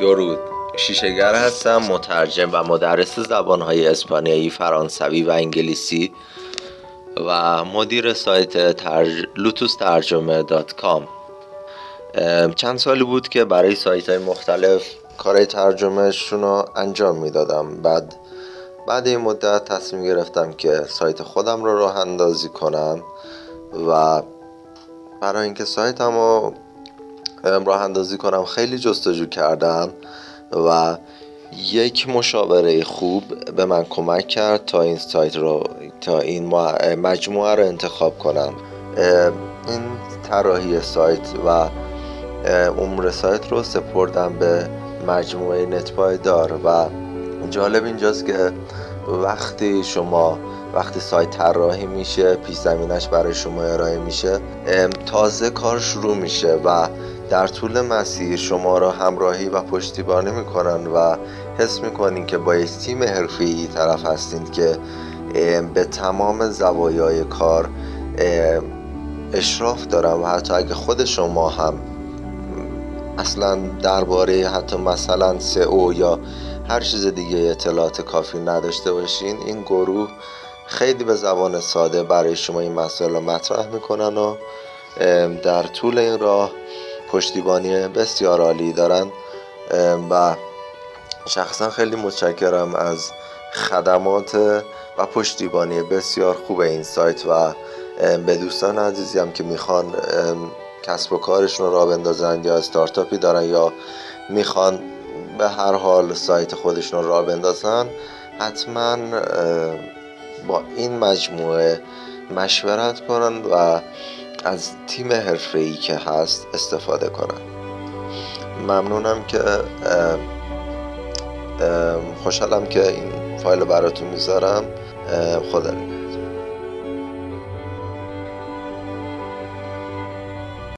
درود. شیشه‌گر هستم، مترجم و مدرس زبان‌های اسپانیایی، فرانسوی و انگلیسی و مدیر سایت lotusterjome.com. چند سالی بود که برای سایت‌های مختلف کارهای ترجمهشون رو انجام میدادم. بعد این مدت تصمیم گرفتم که سایت خودم رو راه اندازی کنم و برای اینکه سایتم رو راه اندازی کنم خیلی جستجو کردم و یک مشاوره خوب به من کمک کرد تا این مجموعه رو انتخاب کنم. این طراحی سایت و امور سایت رو سپردم به مجموعه نتپایدار و جالب اینجاست که وقتی سایت طراحی میشه، پیش زمینش برای شما ارائه میشه، تازه کار شروع میشه و در طول مسیر شما را همراهی و پشتیبانی میکنن و حس میکنین که با یک تیم حرفه‌ای طرف هستید که به تمام زوایای کار اشراف دارن و حتی اگه خود شما هم اصلا درباره حتی مثلا SEO یا هر چیز دیگه اطلاعات کافی نداشته باشین، این گروه خیلی به زبان ساده برای شما این مسائل رو مطرح میکنن و در طول این راه پشتیبانی بسیار عالی دارن و شخصا خیلی متشکرم از خدمات و پشتیبانی بسیار خوب این سایت و به دوستان عزیزیم که میخوان کسب و کارشون رو راه بندازن یا استارتاپی دارن یا میخوان به هر حال سایت خودشون رو راه بندازن، حتما با این مجموعه مشورت کنن و از تیم حرفه‌ای که هست استفاده کنن. ممنونم که خوشحالم که این فایل براتون میذارم. خدا نگهدار.